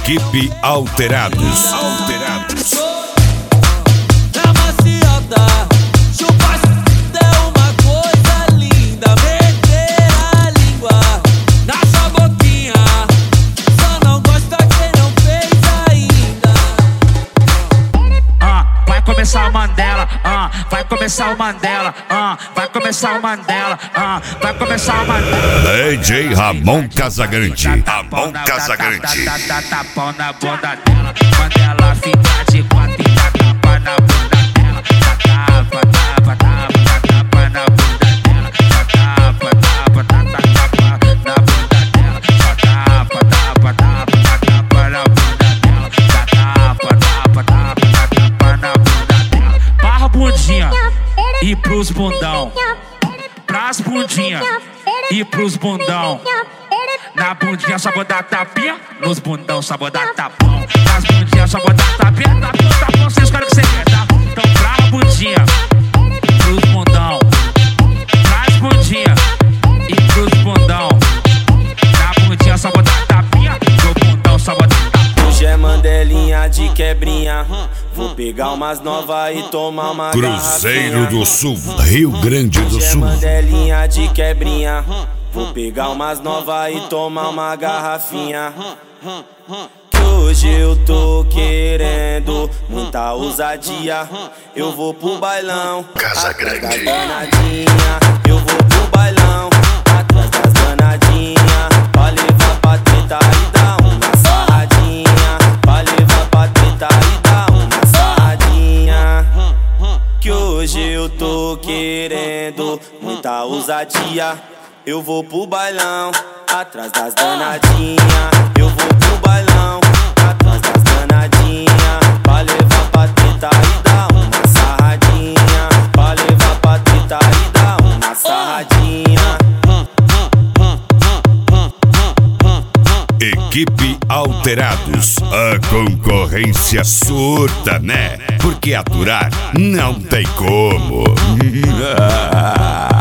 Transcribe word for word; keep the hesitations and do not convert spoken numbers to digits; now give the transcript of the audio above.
Equipe Alterados. Alterados. Na maciota, chupar é uma coisa linda. Meter a língua na sua boquinha, só não gosta quem não fez ainda. Ah, vai começar o Mandela, ah, vai começar o Mandela, ah, vai começar o Mandela, ah, vai começar o Mandela. D J Ramon Casagrande. Ramon Casagrande. Dá tapão na bunda dela, Mandela fica de quatro e dá tapa na bunda dela. Dá tapa, tapa, tapa, dá tapa na bunda dela. Dá tapa, tapa, dá tapa na bunda dela. Dá tapa, tapa, tapa, dá tapa na bunda dela. Dá tapa, tapa, tapa, dá tapa na bunda dela. Barra bundinha e pros bundão, pras bundinha e pros bundão. Na bundinha só vou dar tapinha, nos bundão só vou dar tapão. Nas bundinhas só vou dar tapinha, tapão, tapão, vocês escolhem o que você quer, tá? Então pra bundinha, pros bundão, pras bundinha e pros bundão. Na bundinha só vou dar tapinha, no bundão só vou dar tapão. Hoje é Mandelinha de quebrinha, vou pegar umas novas e tomar uma Cruzeiro garrafinha. do Sul, Rio Grande do Hoje é Sul. Mandelinha de quebrinha, vou pegar umas novas e tomar uma garrafinha. Que hoje eu tô querendo muita ousadia. Eu vou pro bailão, Casagrande. atrás das danadinha. Eu vou pro bailão, atrás das danadinha. Pra levar pra treta e dar uma sarradinha. Pra levar pra treta e dar uma sarradinha. Que hoje eu tô querendo muita ousadia. Eu vou pro bailão, atrás das danadinha. Eu vou pro bailão, atrás das danadinha. Pra levar pra treta e dar uma sarradinha. Pra levar pra treta e dar uma sarradinha. Equipe Alterados. A concorrência surta, né? Porque aturar não tem como.